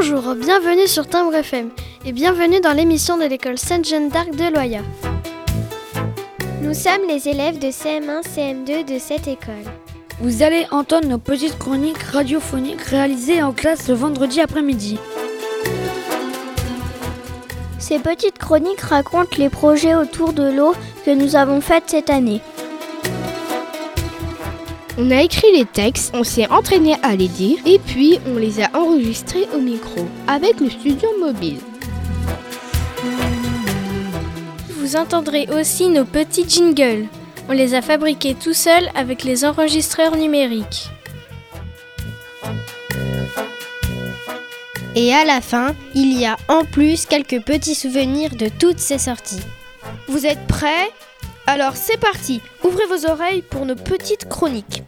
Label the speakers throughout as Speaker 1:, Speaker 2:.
Speaker 1: Bonjour, bienvenue sur Timbre FM et bienvenue dans l'émission de l'école Sainte-Jeanne d'Arc de Loyat.
Speaker 2: Nous sommes les élèves de CM1, CM2 de cette école.
Speaker 3: Vous allez entendre nos petites chroniques radiophoniques réalisées en classe le vendredi après-midi.
Speaker 2: Ces petites chroniques racontent les projets autour de l'eau que nous avons faits cette année.
Speaker 4: On a écrit les textes, on s'est entraîné à les dire et puis on les a enregistrés au micro avec le studio mobile.
Speaker 1: Vous entendrez aussi nos petits jingles. On les a fabriqués tout seuls avec les enregistreurs numériques.
Speaker 4: Et à la fin, il y a en plus quelques petits souvenirs de toutes ces sorties. Vous êtes prêts ? Alors c'est parti, ouvrez vos oreilles pour nos petites chroniques.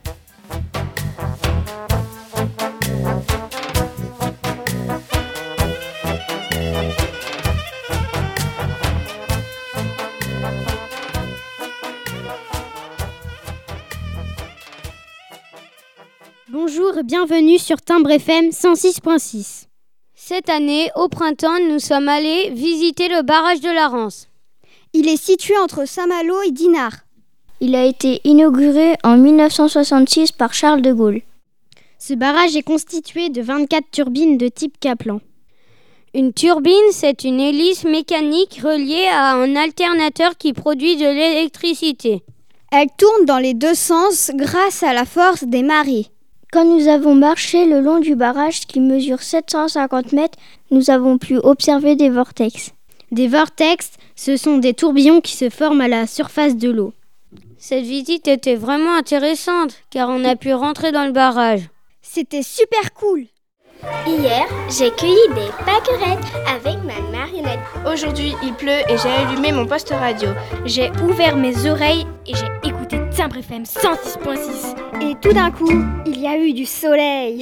Speaker 5: Bonjour et bienvenue sur Timbre FM 106.6. Cette année, au printemps, nous sommes allés visiter le barrage de la Rance.
Speaker 6: Il est situé entre Saint-Malo et Dinard.
Speaker 2: Il a été inauguré en 1966 par Charles de Gaulle.
Speaker 5: Ce barrage est constitué de 24 turbines de type Kaplan. Une turbine, c'est une hélice mécanique reliée à un alternateur qui produit de l'électricité.
Speaker 6: Elle tourne dans les deux sens grâce à la force des marées.
Speaker 2: Quand nous avons marché le long du barrage qui mesure 750 mètres, nous avons pu observer des vortex.
Speaker 5: Des vortex, ce sont des tourbillons qui se forment à la surface de l'eau. Cette visite était vraiment intéressante car on a pu rentrer dans le barrage.
Speaker 6: C'était super cool.
Speaker 2: Hier, j'ai cueilli des pâquerettes avec ma marionnette.
Speaker 4: Aujourd'hui, il pleut et j'ai allumé mon poste radio.
Speaker 5: J'ai ouvert mes oreilles et j'ai écouté Timbre FM 106.6.
Speaker 6: Et tout d'un coup, il y a eu du soleil.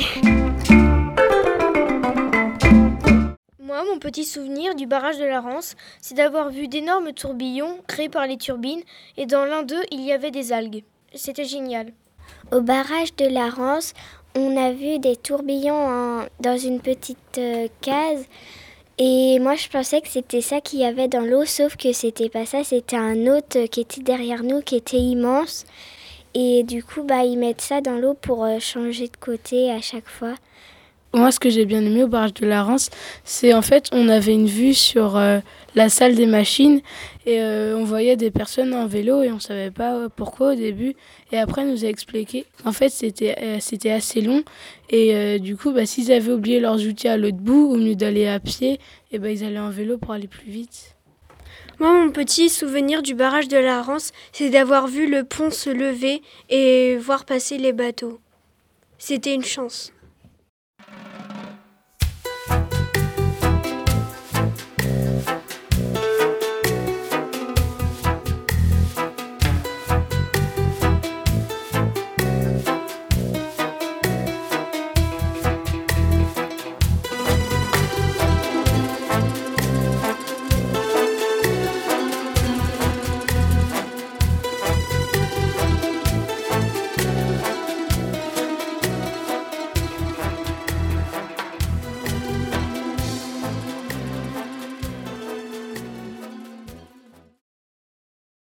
Speaker 1: Moi, mon petit souvenir du barrage de la Rance, c'est d'avoir vu d'énormes tourbillons créés par les turbines et dans l'un d'eux, il y avait des algues. C'était génial.
Speaker 2: Au barrage de la Rance, on a vu des tourbillons dans une petite case et moi je pensais que c'était ça qu'il y avait dans l'eau, sauf que c'était pas ça, c'était un autre qui était derrière nous, qui était immense et du coup ils mettent ça dans l'eau pour changer de côté à chaque fois.
Speaker 7: Moi, ce que j'ai bien aimé au barrage de la Rance, c'est en fait, on avait une vue sur la salle des machines et on voyait des personnes en vélo et on savait pas pourquoi au début. Et après, on nous a expliqué qu'en fait, c'était assez long et du coup, s'ils avaient oublié leurs outils à l'autre bout, au lieu d'aller à pied, et ils allaient en vélo pour aller plus vite.
Speaker 1: Moi, mon petit souvenir du barrage de la Rance, c'est d'avoir vu le pont se lever et voir passer les bateaux. C'était une chance.